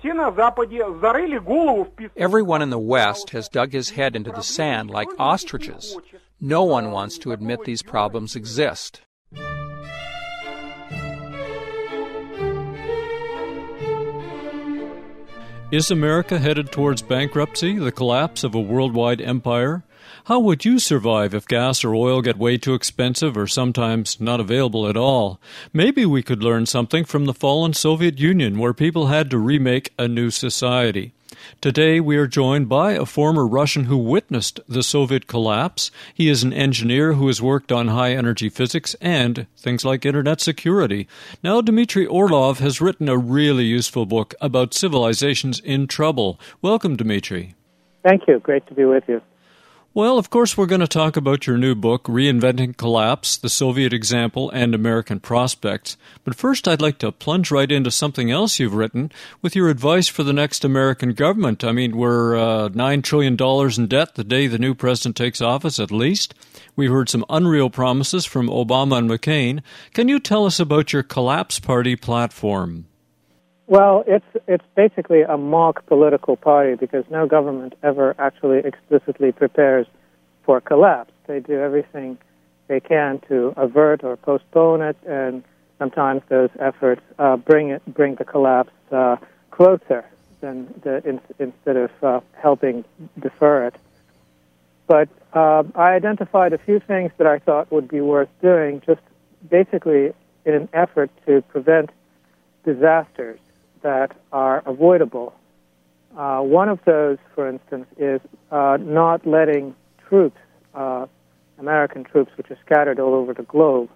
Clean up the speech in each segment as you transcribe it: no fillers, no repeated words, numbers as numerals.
Everyone in the West has dug his head into the sand like ostriches. No one wants to admit these problems exist. Is America headed towards bankruptcy, the collapse of a worldwide empire? How would you survive if gas or oil get way too expensive or sometimes not available at all? Maybe we could learn something from the fallen Soviet Union, where people had to remake a new society. Today we are joined by a former Russian who witnessed the Soviet collapse. He is an engineer who has worked on high-energy physics and things like internet security. Now Dmitry Orlov has written a really useful book about civilizations in trouble. Welcome, Dmitry. Thank you. Great to be with you. Well, of course, we're going to talk about your new book, Reinventing Collapse, the Soviet Example and American Prospects. But first, I'd like to plunge right into something else you've written with your advice for the next American government. I mean, we're $9 trillion in debt the day the new president takes office, at least. We've heard some unreal promises from Obama and McCain. Can you tell us about your Collapse Party platform? Well, it's basically a mock political party because no government ever actually explicitly prepares for collapse. They do everything they can to avert or postpone it, and sometimes those efforts bring the collapse closer instead of helping defer it. But I identified a few things that I thought would be worth doing, just basically in an effort to prevent disasters that are avoidable. One of those, for instance, is not letting troops, American troops, which are scattered all over the globe,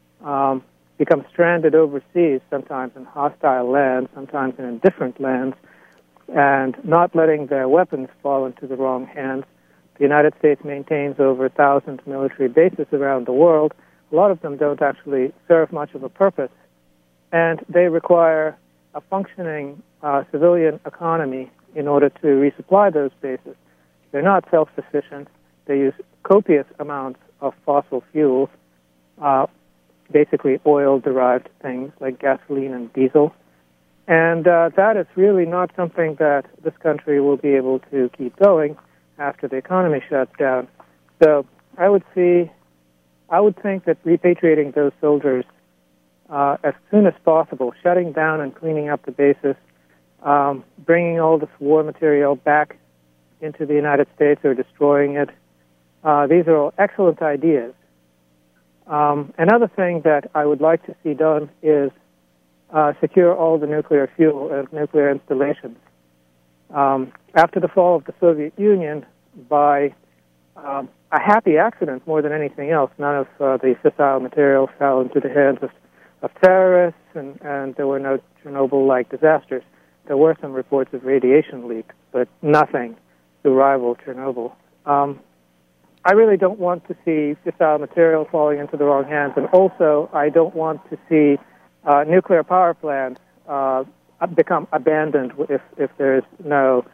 become stranded overseas, sometimes in hostile lands, sometimes in indifferent lands, and not letting their weapons fall into the wrong hands. The United States maintains over 1,000 military bases around the world. A lot of them don't actually serve much of a purpose, and they require a functioning civilian economy in order to resupply those bases. They're not self-sufficient. They use copious amounts of fossil fuels, basically oil-derived things like gasoline and diesel. And that is really not something that this country will be able to keep going after the economy shuts down. So I would think that repatriating those soldiers as soon as possible, shutting down and cleaning up the bases, bringing all this war material back into the United States or destroying it. These are all excellent ideas. Another thing that I would like to see done is secure all the nuclear fuel and nuclear installations. After the fall of the Soviet Union, by a happy accident more than anything else, none of the fissile material fell into the hands of terrorists, and there were no Chernobyl-like disasters. There were some reports of radiation leaks, but nothing to rival Chernobyl. I really don't want to see fissile material falling into the wrong hands, and also I don't want to see nuclear power plants become abandoned if there's no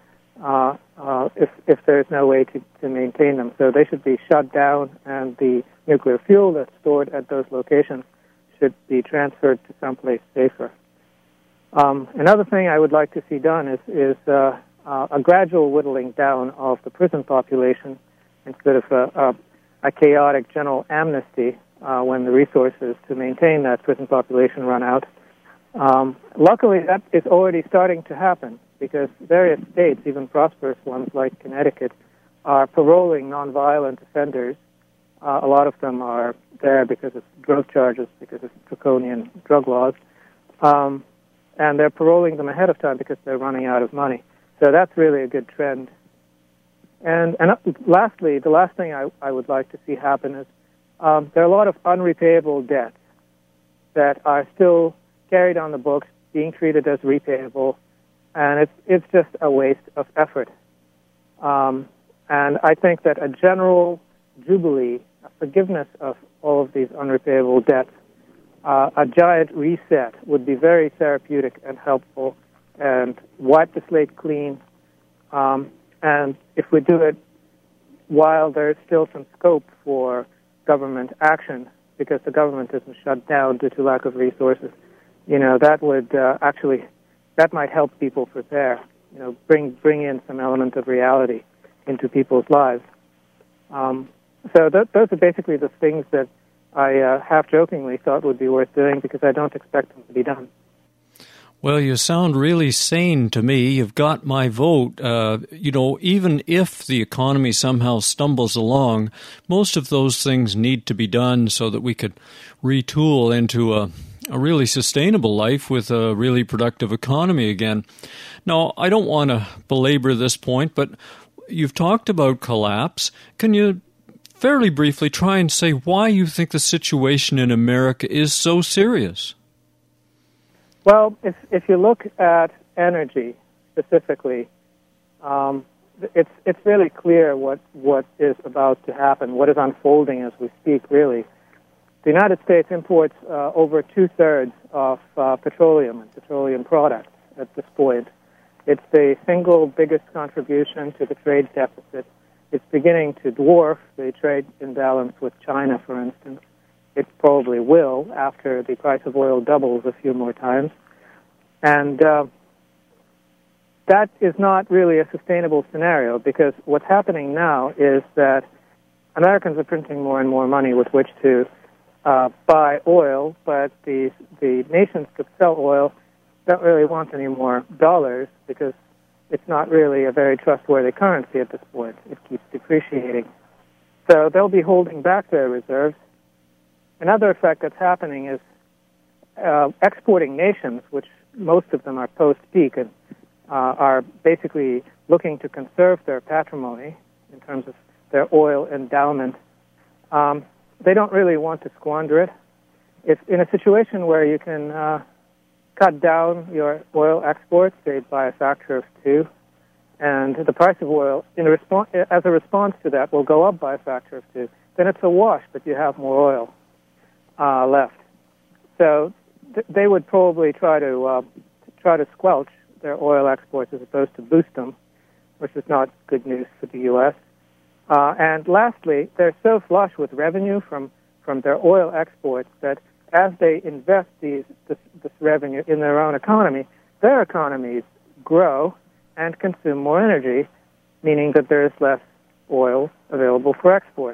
way to maintain them. So they should be shut down, and the nuclear fuel that's stored at those locations should be transferred to someplace safer. Another thing I would like to see done is a gradual whittling down of the prison population instead of a chaotic general amnesty when the resources to maintain that prison population run out. Luckily, that is already starting to happen because various states, even prosperous ones like Connecticut, are paroling nonviolent offenders. A lot of them are there because of drug charges, because of draconian drug laws. And they're paroling them ahead of time because they're running out of money. So that's really a good trend. And lastly, the last thing I would like to see happen is there are a lot of unrepayable debts that are still carried on the books, being treated as repayable, and it's just a waste of effort. And I think that a general jubilee, a forgiveness of all of these unrepayable debts, a giant reset would be very therapeutic and helpful and wipe the slate clean. And if we do it while there's still some scope for government action, because the government isn't shut down due to lack of resources, that would actually that might help people prepare, bring in some element of reality into people's lives. So those are basically the things that I half-jokingly thought would be worth doing because I don't expect them to be done. Well, you sound really sane to me. You've got my vote. Even if the economy somehow stumbles along, most of those things need to be done so that we could retool into a really sustainable life with a really productive economy again. Now, I don't want to belabor this point, but you've talked about collapse. Can you fairly briefly try and say why you think the situation in America is so serious? Well, if you look at energy specifically, it's really clear what is about to happen, what is unfolding as we speak, really. The United States imports over 2/3 of petroleum and petroleum products at this point. It's the single biggest contribution to the trade deficit. It's beginning to dwarf the trade imbalance with China, for instance. It probably will after the price of oil doubles a few more times. And that is not really a sustainable scenario because what's happening now is that Americans are printing more and more money with which to buy oil, but the nations that sell oil don't really want any more dollars because it's not really a very trustworthy currency at this point. It keeps depreciating. So they'll be holding back their reserves. Another effect that's happening is exporting nations, which most of them are post-peak and are basically looking to conserve their patrimony in terms of their oil endowment. They don't really want to squander it. If in a situation where you can cut down your oil exports, say by a factor of 2, and the price of oil as a response to that will go up by a factor of 2, then it's a wash, but you have more oil left. So they would probably try to squelch their oil exports as opposed to boost them, which is not good news for the U.S. And lastly, they're so flush with revenue from their oil exports that as they invest this revenue in their own economy, their economies grow and consume more energy, meaning that there is less oil available for export.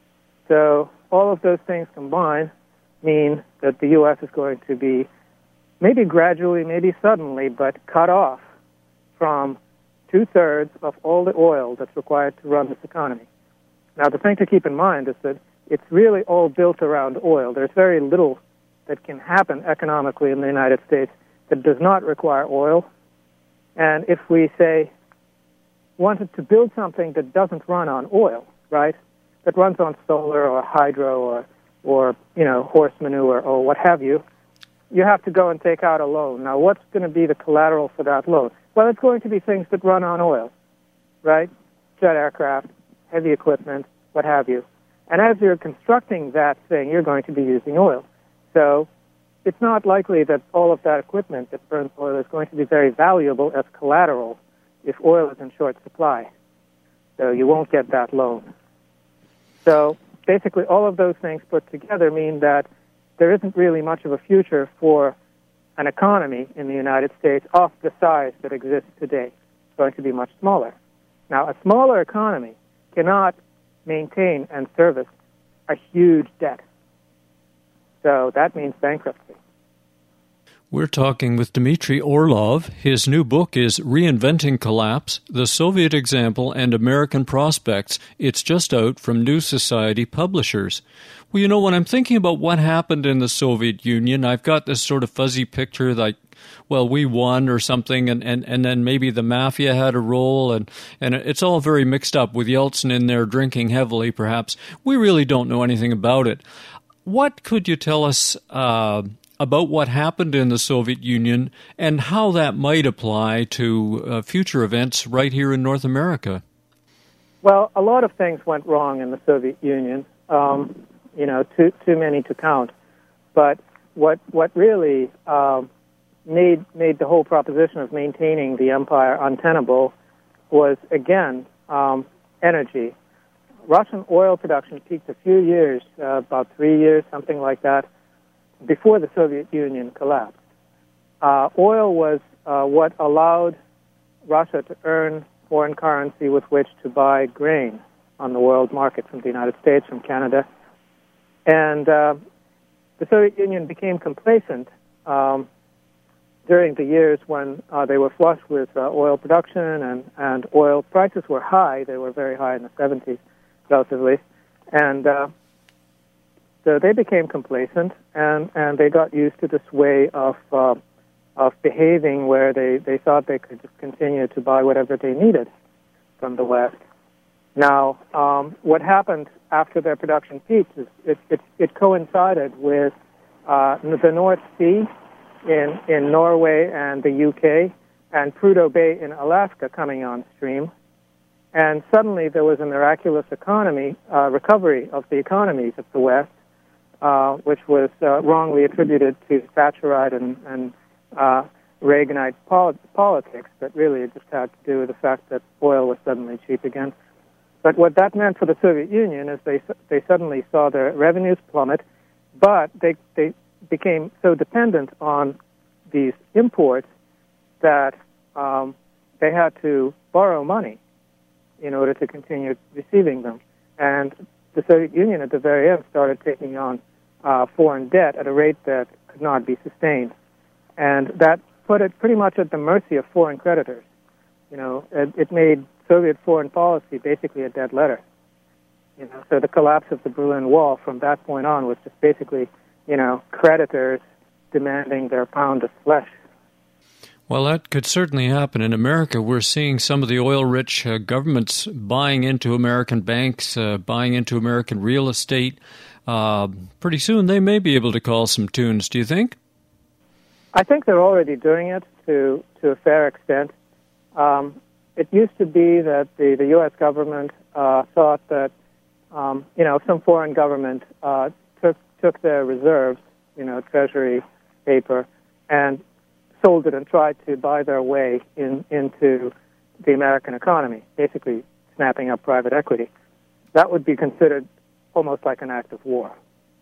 So all of those things combined mean that the U.S. is going to be maybe gradually, maybe suddenly, but cut off from 2/3 of all the oil that's required to run this economy. Now, the thing to keep in mind is that it's really all built around oil. There's very little that can happen economically in the United States that does not require oil. And if we, say, wanted to build something that doesn't run on oil, right, that runs on solar or hydro or horse manure or what have you, you have to go and take out a loan. Now, what's going to be the collateral for that loan? Well, it's going to be things that run on oil, right? Jet aircraft, heavy equipment, what have you. And as you're constructing that thing, you're going to be using oil. So it's not likely that all of that equipment that burns oil is going to be very valuable as collateral if oil is in short supply. So you won't get that loan. So basically all of those things put together mean that there isn't really much of a future for an economy in the United States of the size that exists today. It's going to be much smaller. Now, a smaller economy cannot maintain and service a huge debt. So that means bankruptcy. We're talking with Dmitry Orlov. His new book is Reinventing Collapse, The Soviet Example and American Prospects. It's just out from New Society Publishers. Well, when I'm thinking about what happened in the Soviet Union, I've got this sort of fuzzy picture like, well, we won or something, and then maybe the mafia had a role, and it's all very mixed up with Yeltsin in there drinking heavily, perhaps. We really don't know anything about it. What could you tell us about what happened in the Soviet Union and how that might apply to future events right here in North America? Well, a lot of things went wrong in the Soviet Union, too many to count. But what really made the whole proposition of maintaining the empire untenable was, again, energy. Russian oil production peaked a few years, about 3 years, something like that, before the Soviet Union collapsed. Oil was what allowed Russia to earn foreign currency with which to buy grain on the world market from the United States, from Canada. And the Soviet Union became complacent during the years when they were flush with oil production and oil prices were high. They were very high in the 70s, relatively. And so they became complacent, and they got used to this way of behaving where they thought they could just continue to buy whatever they needed from the West. Now, what happened after their production peaked is it coincided with the North Sea in Norway and the UK and Prudhoe Bay in Alaska coming on stream. And suddenly there was a miraculous recovery of the economies of the West, which was wrongly attributed to Thatcherite and Reaganite politics, but really it just had to do with the fact that oil was suddenly cheap again. But what that meant for the Soviet Union is they suddenly saw their revenues plummet, but they became so dependent on these imports that they had to borrow money in order to continue receiving them. And the Soviet Union at the very end started taking on foreign debt at a rate that could not be sustained. And that put it pretty much at the mercy of foreign creditors. You know, it made Soviet foreign policy basically a dead letter. You know, so the collapse of the Berlin Wall from that point on was just basically, you know, creditors demanding their pound of flesh. Well, that could certainly happen. In America, we're seeing some of the oil-rich governments buying into American banks, buying into American real estate. Pretty soon they may be able to call some tunes, do you think? I think they're already doing it to a fair extent. It used to be that the U.S. government thought that, you know, some foreign government took their reserves, you know, treasury paper, and sold it and tried to buy their way into the American economy, basically snapping up private equity. That would be considered almost like an act of war.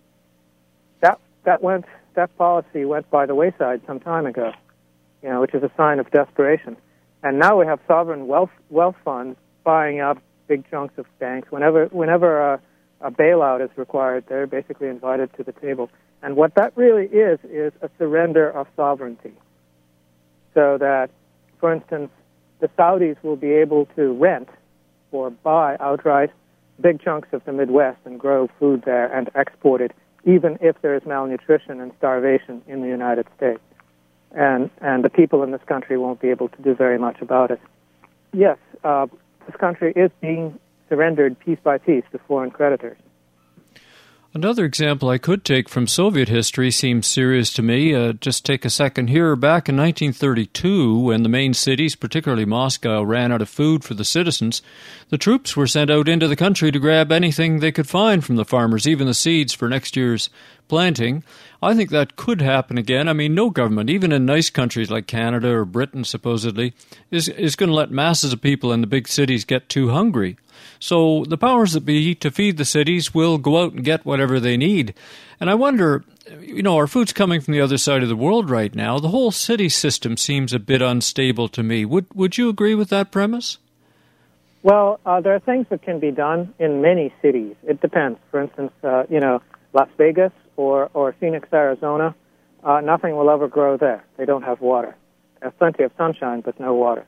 That policy went by the wayside some time ago, you know, which is a sign of desperation. And now we have sovereign wealth funds buying up big chunks of banks. Whenever a bailout is required, they're basically invited to the table. And what that really is a surrender of sovereignty. So that, for instance, the Saudis will be able to rent or buy outright big chunks of the Midwest and grow food there and export it, even if there is malnutrition and starvation in the United States. And the people in this country won't be able to do very much about it. Yes, this country is being surrendered piece by piece to foreign creditors. Another example I could take from Soviet history seems serious to me. Just take a second here. Back in 1932, when the main cities, particularly Moscow, ran out of food for the citizens, the troops were sent out into the country to grab anything they could find from the farmers, even the seeds for next year's planting. I think that could happen again. I mean, no government, even in nice countries like Canada or Britain, supposedly, is going to let masses of people in the big cities get too hungry. So the powers that be to feed the cities will go out and get whatever they need. And I wonder, you know, our food's coming from the other side of the world right now. The whole city system seems a bit unstable to me. Would you agree with that premise? Well, there are things that can be done in many cities. It depends. For instance, you know, Las Vegas or Phoenix, Arizona, nothing will ever grow there. They don't have water. They have plenty of sunshine, but no water.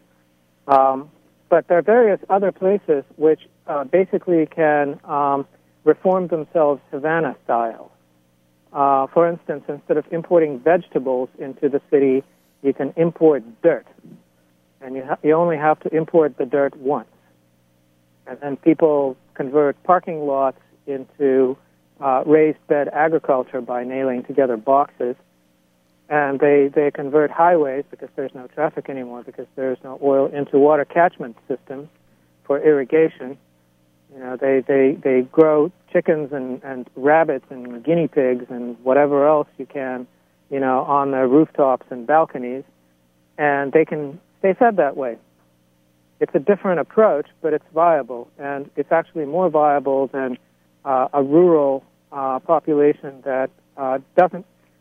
But there are various other places which basically can reform themselves Havana style. For instance, instead of importing vegetables into the city, you can import dirt. And you only have to import the dirt once. And then people convert parking lots into raised bed agriculture by nailing together boxes. And they convert highways, because there's no traffic anymore, because there's no oil, into water catchment systems for irrigation. You know, they grow chickens and rabbits and guinea pigs and whatever else you can, you know, on their rooftops and balconies, and they can stay fed that way. It's a different approach, but it's viable, and it's actually more viable than a rural population that doesn't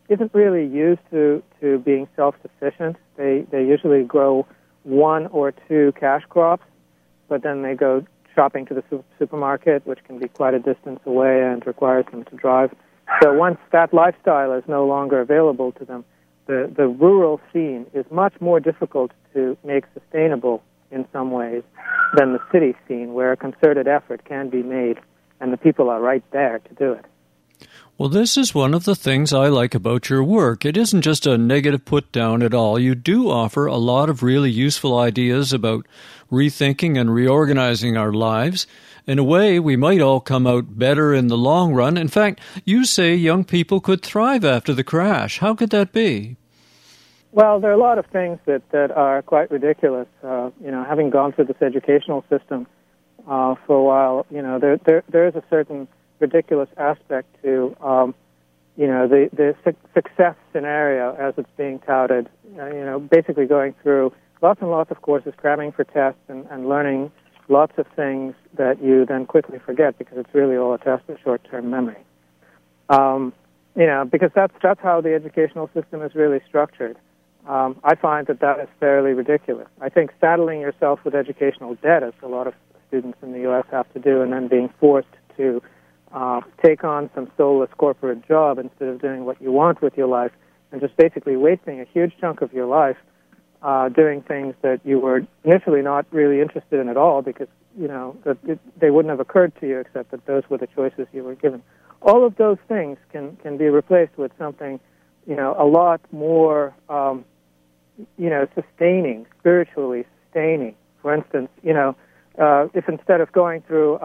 isn't really used to being self-sufficient. They usually grow 1 or 2 cash crops, but then they go shopping to the supermarket, which can be quite a distance away and requires them to drive. So once that lifestyle is no longer available to them, the rural scene is much more difficult to make sustainable in some ways than the city scene, where a concerted effort can be made and the people are right there to do it. Well, this is one of the things I like about your work. It isn't just a negative put down at all. You do offer a lot of really useful ideas about rethinking and reorganizing our lives. In a way, we might all come out better in the long run. In fact, you say young people could thrive after the crash. How could that be? Well, there are a lot of things that are quite ridiculous. Having gone through this educational system for a while, there is a certain ridiculous aspect to, the success scenario as it's being touted. Basically going through lots and lots of courses, cramming for tests, and learning lots of things that you then quickly forget because it's really all a test of short-term memory. Because that's how the educational system is really structured. I find that is fairly ridiculous. I think saddling yourself with educational debt, as a lot of students in the U.S. have to do, and then being forced to take on some soulless corporate job instead of doing what you want with your life, and just basically wasting a huge chunk of your life doing things that you were initially not really interested in at all because, they wouldn't have occurred to you except that those were the choices you were given. All of those things can be replaced with something, a lot more, sustaining, spiritually sustaining. For instance, if instead of going through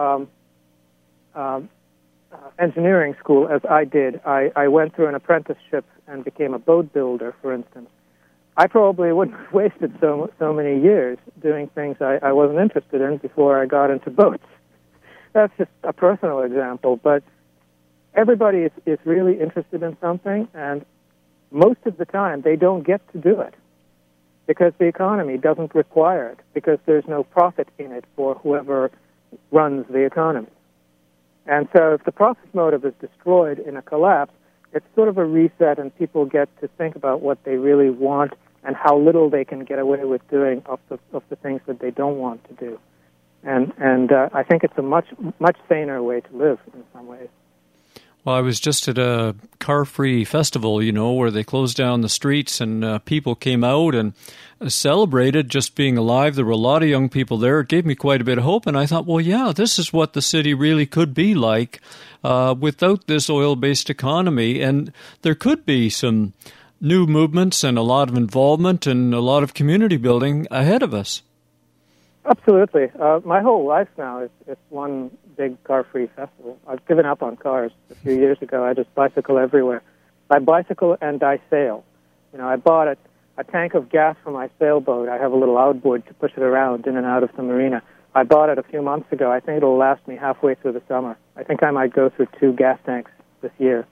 engineering school, as I did, I went through an apprenticeship and became a boat builder, for instance, I probably wouldn't have wasted so many years doing things I wasn't interested in before I got into boats. That's just a personal example, but everybody is really interested in something, and most of the time they don't get to do it because the economy doesn't require it, because there's no profit in it for whoever runs the economy. And so if the profit motive is destroyed in a collapse, it's sort of a reset, and people get to think about what they really want and how little they can get away with doing of the things that they don't want to do. And I think it's a much saner way to live in some ways. Well, I was just at a car-free festival, where they closed down the streets and people came out and celebrated just being alive. There were a lot of young people there. It gave me quite a bit of hope, and I thought, well, yeah, this is what the city really could be like without this oil-based economy. And there could be some new movements and a lot of involvement and a lot of community building ahead of us. Absolutely. My whole life now is one big car-free festival. I've given up on cars a few years ago. I just bicycle everywhere. I bicycle and I sail. I bought a tank of gas for my sailboat. I have a little outboard to push it around in and out of the marina. I bought it a few months ago. I think it'll last me halfway through the summer. I think I might go through 2 gas tanks this year.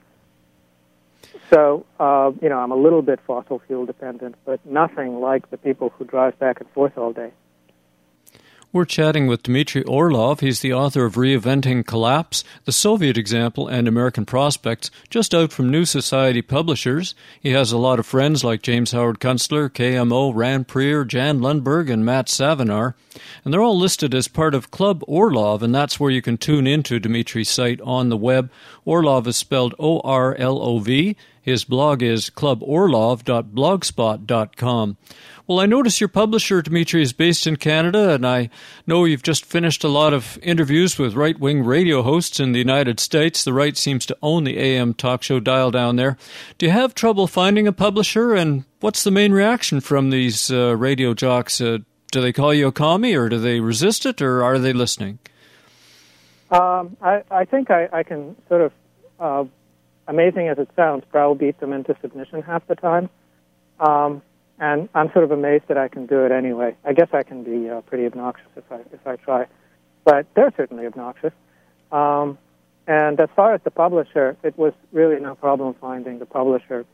So, I'm a little bit fossil fuel dependent, but nothing like the people who drive back and forth all day. We're chatting with Dmitry Orlov. He's the author of Reinventing Collapse, The Soviet Example and American Prospects, just out from New Society Publishers. He has a lot of friends like James Howard Kunstler, KMO, Rand Prier, Jan Lundberg, and Matt Savinar. And they're all listed as part of Club Orlov, and that's where you can tune into Dmitry's site on the web. Orlov is spelled O-R-L-O-V. His blog is cluborlov.blogspot.com. Well, I notice your publisher, Dmitry, is based in Canada, and I know you've just finished a lot of interviews with right-wing radio hosts in the United States. The right seems to own the AM talk show dial down there. Do you have trouble finding a publisher, and what's the main reaction from these radio jocks? Do they call you a commie, or do they resist it, or are they listening? I think I can sort of, amazing as it sounds, browbeat them into submission half the time. And I'm sort of amazed that I can do it anyway. I guess I can be pretty obnoxious if I try. But they're certainly obnoxious. And as far as the publisher, it was really no problem finding the publisher.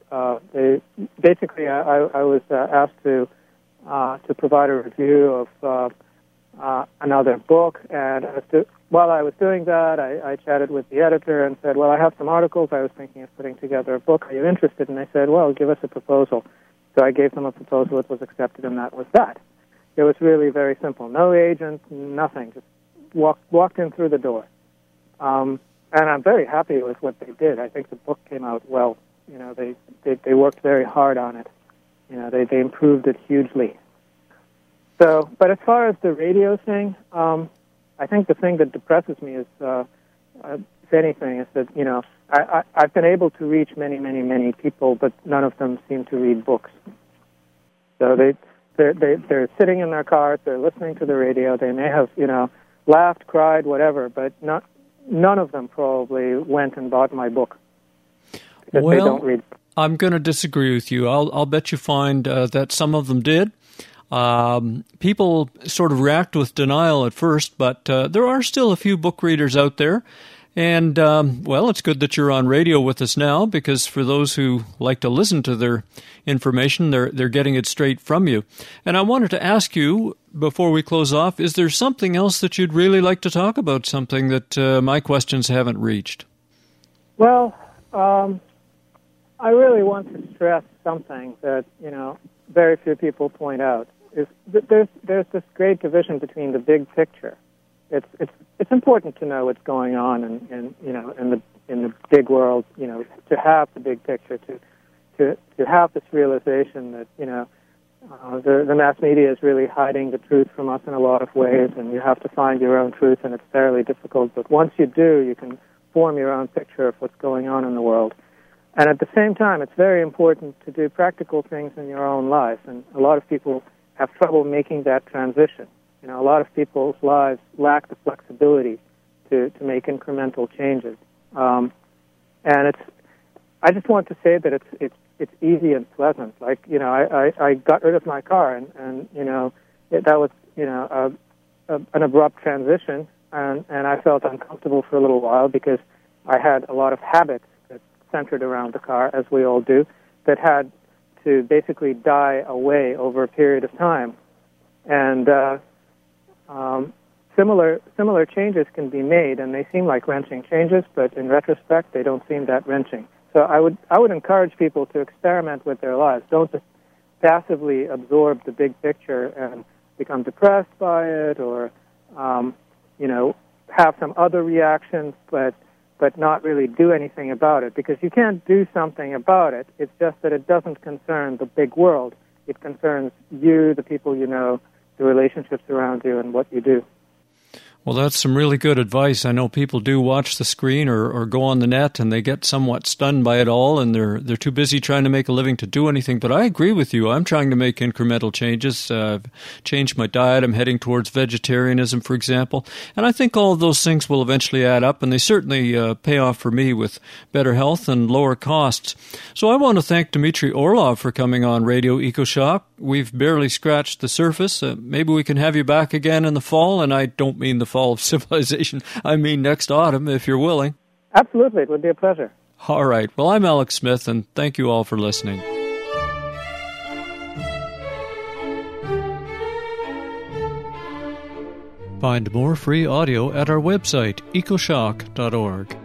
Basically, I was asked to provide a review of another book. And while I was doing that, I chatted with the editor and said, well, I have some articles. I was thinking of putting together a book. Are you interested? And they said, well, give us a proposal. So I gave them a proposal. It was accepted, and that was that. It was really very simple. No agent, nothing. Just walked in through the door. And I'm very happy with what they did. I think the book came out well. You know, they worked very hard on it. You know, they improved it hugely. So, but as far as the radio thing, I think the thing that depresses me is, if anything, is that, you know, I've been able to reach many, many, many people, but none of them seem to read books. So they're sitting in their cars, they're listening to the radio, they may have, you know, laughed, cried, whatever, but none of them probably went and bought my book. Because they don't read. I'm going to disagree with you. I'll bet you find that some of them did. People sort of react with denial at first, but there are still a few book readers out there. And, well, it's good that you're on radio with us now, because for those who like to listen to their information, they're getting it straight from you. And I wanted to ask you, before we close off, is there something else that you'd really like to talk about, something that my questions haven't reached? Well, I really want to stress something that, you know, very few people point out. Is that there's this great division between the big picture. It's important to know what's going on in you know, in the big world, you know, to have the big picture, to have this realization that, you know, the mass media is really hiding the truth from us in a lot of ways, and you have to find your own truth, and it's fairly difficult. But once you do, you can form your own picture of what's going on in the world. And at the same time, it's very important to do practical things in your own life, and a lot of people have trouble making that transition. You know, a lot of people's lives lack the flexibility to make incremental changes. And I just want to say that it's easy and pleasant. Like, you know, I got rid of my car, and you know, that was, you know, an abrupt transition, and I felt uncomfortable for a little while because I had a lot of habits that centered around the car, as we all do, that had to basically die away over a period of time. And similar changes can be made, and they seem like wrenching changes, but in retrospect, they don't seem that wrenching. So I would encourage people to experiment with their lives. Don't just passively absorb the big picture and become depressed by it, or you know, have some other reactions, but not really do anything about it, because you can't do something about it. It's just that it doesn't concern the big world. It concerns you, the people you know, the relationships around you, and what you do. Well, that's some really good advice. I know people do watch the screen or go on the net, and they get somewhat stunned by it all, and they're too busy trying to make a living to do anything. But I agree with you. I'm trying to make incremental changes. I've changed my diet. I'm heading towards vegetarianism, for example. And I think all of those things will eventually add up, and they certainly pay off for me with better health and lower costs. So I want to thank Dmitry Orlov for coming on Radio EcoShock. We've barely scratched the surface. Maybe we can have you back again in the fall, and I don't mean the fall of civilization. I mean next autumn, if you're willing. Absolutely. It would be a pleasure. All right. Well, I'm Alex Smith, and thank you all for listening. Find more free audio at our website, ecoshock.org.